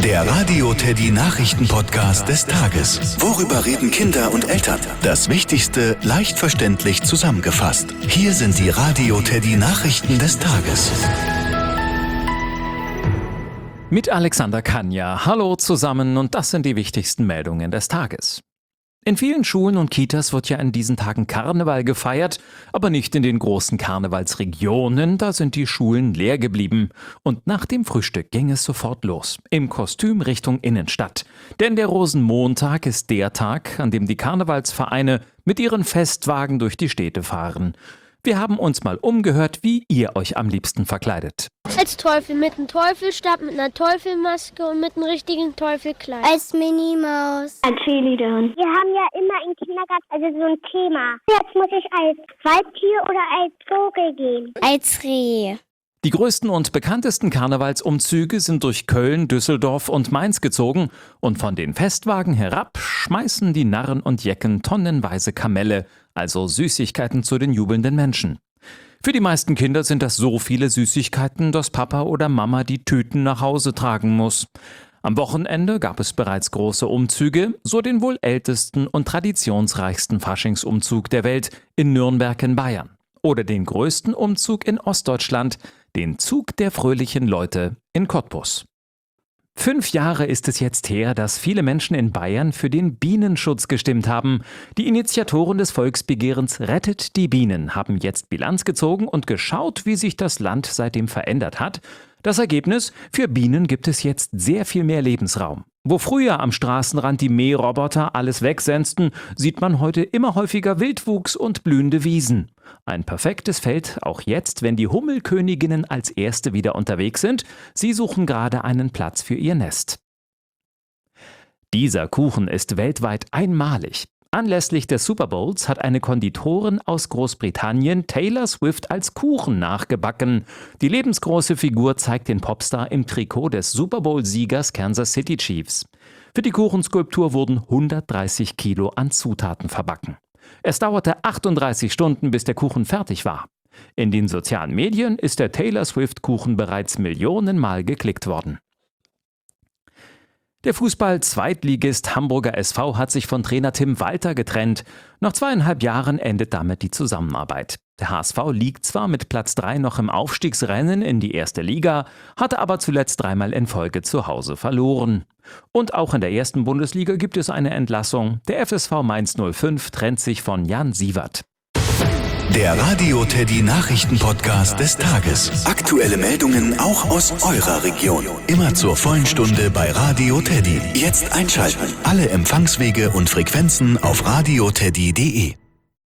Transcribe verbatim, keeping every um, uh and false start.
Der Radio Teddy Nachrichten-Podcast des Tages. Worüber reden Kinder und Eltern? Das Wichtigste leicht verständlich zusammengefasst. Hier sind die Radio Teddy Nachrichten des Tages. Mit Alexander Kania. Hallo zusammen und das sind die wichtigsten Meldungen des Tages. In vielen Schulen und Kitas wird ja in diesen Tagen Karneval gefeiert, aber nicht in den großen Karnevalsregionen, da sind die Schulen leer geblieben. Und nach dem Frühstück ging es sofort los, im Kostüm Richtung Innenstadt. Denn der Rosenmontag ist der Tag, an dem die Karnevalsvereine mit ihren Festwagen durch die Städte fahren. Wir haben uns mal umgehört, wie ihr euch am liebsten verkleidet. Als Teufel, mit einem Teufelstab, mit einer Teufelmaske und mit einem richtigen Teufelkleid. Als Minimaus. Als Cheerleaderin. Wir haben ja immer im Kindergarten also so ein Thema. Jetzt muss ich als Waldtier oder als Vogel gehen. Als Reh. Die größten und bekanntesten Karnevalsumzüge sind durch Köln, Düsseldorf und Mainz gezogen und von den Festwagen herab schmeißen die Narren und Jecken tonnenweise Kamelle, also Süßigkeiten zu den jubelnden Menschen. Für die meisten Kinder sind das so viele Süßigkeiten, dass Papa oder Mama die Tüten nach Hause tragen muss. Am Wochenende gab es bereits große Umzüge, so den wohl ältesten und traditionsreichsten Faschingsumzug der Welt in Nürnberg in Bayern. Oder den größten Umzug in Ostdeutschland, den Zug der fröhlichen Leute in Cottbus. Fünf Jahre ist es jetzt her, dass viele Menschen in Bayern für den Bienenschutz gestimmt haben. Die Initiatoren des Volksbegehrens Rettet die Bienen haben jetzt Bilanz gezogen und geschaut, wie sich das Land seitdem verändert hat. Das Ergebnis: Für Bienen gibt es jetzt sehr viel mehr Lebensraum. Wo früher am Straßenrand die Mähroboter alles wegsenzten, sieht man heute immer häufiger Wildwuchs und blühende Wiesen. Ein perfektes Feld auch jetzt, wenn die Hummelköniginnen als erste wieder unterwegs sind. Sie suchen gerade einen Platz für ihr Nest. Dieser Kuchen ist weltweit einmalig. Anlässlich des Super Bowls hat eine Konditorin aus Großbritannien Taylor Swift als Kuchen nachgebacken. Die lebensgroße Figur zeigt den Popstar im Trikot des Super Bowl-Siegers Kansas City Chiefs. Für die Kuchenskulptur wurden hundertdreißig Kilo an Zutaten verbacken. Es dauerte achtunddreißig Stunden, bis der Kuchen fertig war. In den sozialen Medien ist der Taylor Swift-Kuchen bereits millionenmal geklickt worden. Der Fußball-Zweitligist Hamburger S V hat sich von Trainer Tim Walter getrennt. Nach zweieinhalb Jahren endet damit die Zusammenarbeit. Der H S V liegt zwar mit Platz drei noch im Aufstiegsrennen in die erste Liga, hatte aber zuletzt dreimal in Folge zu Hause verloren. Und auch in der ersten Bundesliga gibt es eine Entlassung. Der F S V Mainz null fünf trennt sich von Jan Siewert. Der Radio Teddy Nachrichten-Podcast des Tages. Aktuelle Meldungen auch aus eurer Region. Immer zur vollen Stunde bei Radio Teddy. Jetzt einschalten. Alle Empfangswege und Frequenzen auf radioteddy punkt de.